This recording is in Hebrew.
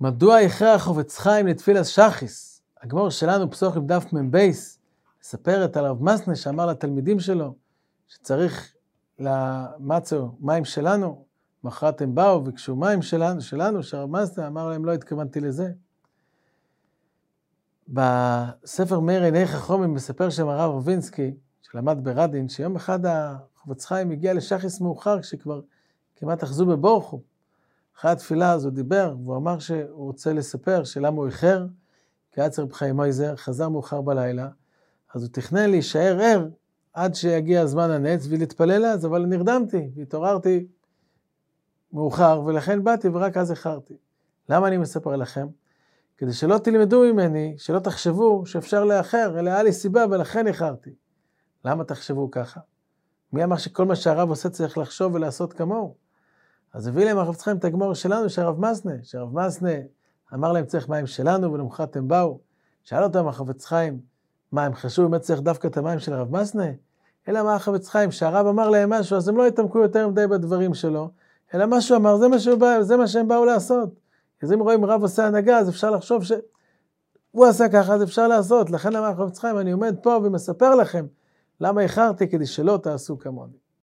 מדוע איחר החפץ חיים לתפילת שחיס? הגמור שלנו פסוח עם דף מבייס, מספרת על הרב מסנה שאמר לתלמידים שלו, שצריך למצוא מים שלנו, מחרת הם באו וכשהו מים שלנו, שהרב מסנה אמר להם לא התכוונתי לזה. בספר מאיר עיני חכמים מספר שם הרב רובינסקי, שלמד ברדין, שיום אחד החפץ חיים הגיע לשחיס מאוחר, כשכבר כמעט אחזו בבורחו. אחרי התפילה הזו דיבר, והוא אמר שהוא רוצה לספר שלמה הוא איחר, כי היה צריך בחיים מויזר, חזר מאוחר בלילה, אז הוא תכנן להישאר ער, עד שיגיע הזמן הנץ, ולהתפלל אז, אבל נרדמתי, והתעוררתי מאוחר, ולכן באתי ורק אז איחרתי. למה אני מספר לכם? כדי שלא תלמדו ממני, שלא תחשבו שאפשר לאחר, אלא היה לי סיבה ולכן איחרתי. למה תחשבו ככה? מי אמר שכל מה שהרב עושה צריך לחשוב ולעשות כמוהו? אז הביא להם הרב חיים את הגמור שלנו, שהרב מסנה אמר להם צריך מים שלנו, ולמחרת הם באו. שאל אותם החפץ חיים, מה הם חשבו באמת צריך דווקא את המים של הרב מסנה? אלא מה החפץ חיים, שהרב אמר להם משהו, אז הם לא יתעמקו יותר מדי בדברים שלו, אלא מה שהוא אמר, זה מה שהם באו לעשות. אז אם רואים רב עושה הנהגה, אז אפשר לחשוב שהוא עשה ככה, אז אפשר לעשות. לכן למה החפץ חיים, אני עומד פה ומספר לכם, למה איחרתי כדי שלא תעשו כמוני.